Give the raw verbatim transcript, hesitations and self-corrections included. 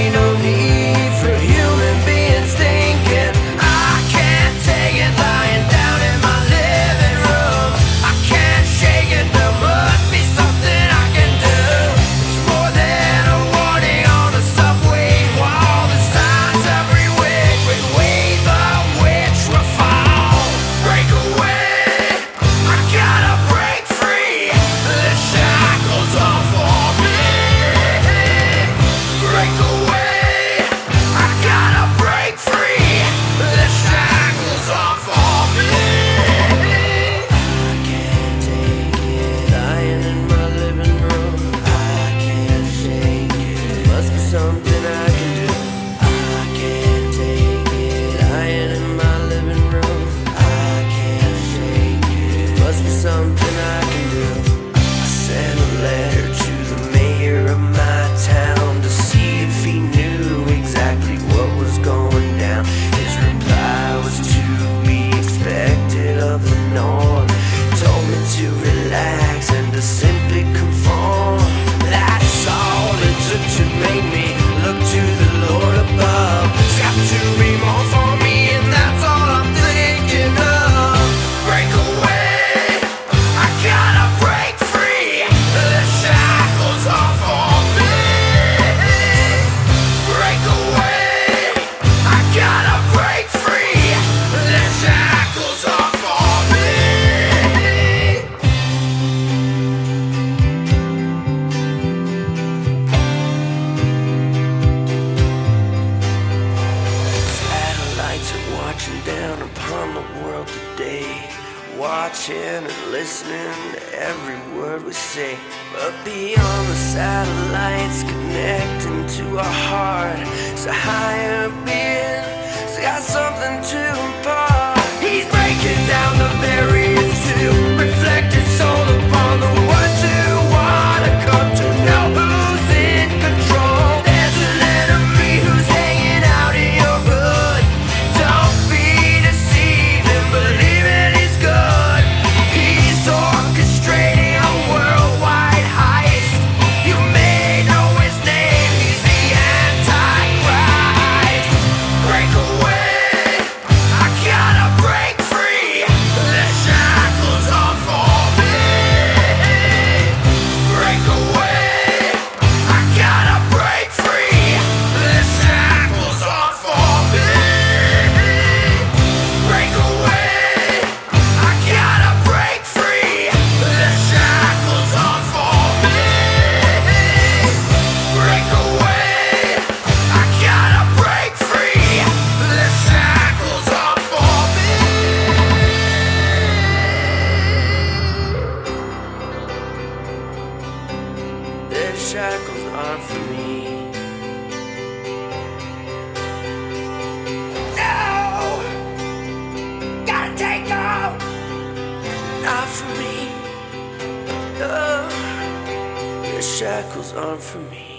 ain't no need for human beings thinking. I can't take it lying down in my living room. I can't shake it, there must be something I can do. It's more than a warning on the subway wall. The signs every which way the which will fall. Break away, I gotta break free. The shackles off for me. Break away, I gotta break free. The shackles off for me. I can't take it, lying in my living room. I can't shake it, must be something I can do. I can't take it, lying in my living room. I can't shake it, must be something I can do. I sent a letter to the mayor of my town to see if he knew exactly what was going down. His reply was to be expected of the norm. Told me to relax and to simply conform. That's all it took to make me look to the Lord above. It's got to be more for me, and that's all I'm thinking of. Break away, I gotta break free. The shackles off for me. Break away, I gotta break free. The shackles off for me. Satellites are watching down upon the world today, watching and listening to every word we say. But beyond the satellites connecting to our heart, it's a higher being, it's got something to impart. He's breaking down the barriers to reflect his soul upon the ones who wanna come to know who's in control. There's an enemy who's hanging out in your hood. Don't be deceived and believe it, he's good. He's orchestrating a worldwide heist. You may know his name, he's the Antichrist. Break away, I gotta break free. The shackles off for me. Break away, I gotta break free. The shackles off for me. Break away, I gotta break free. The shackles off for me. Break away, I gotta break free. The shackles off for me. The shackles aren't for me. No! Gotta take them! Not for me. No. The shackles aren't for me.